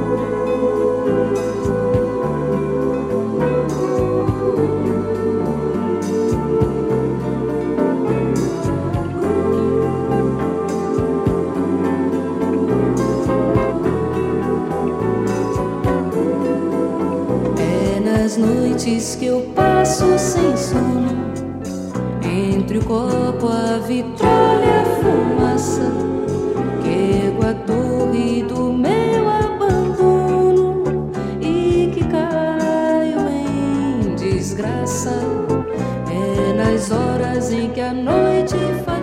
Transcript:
Noites que eu passo sem sono, entre o copo, a vitrola e a fumaça, que ergo a torre do meu abandono e que caio em desgraça. É nas horas em que a noite faz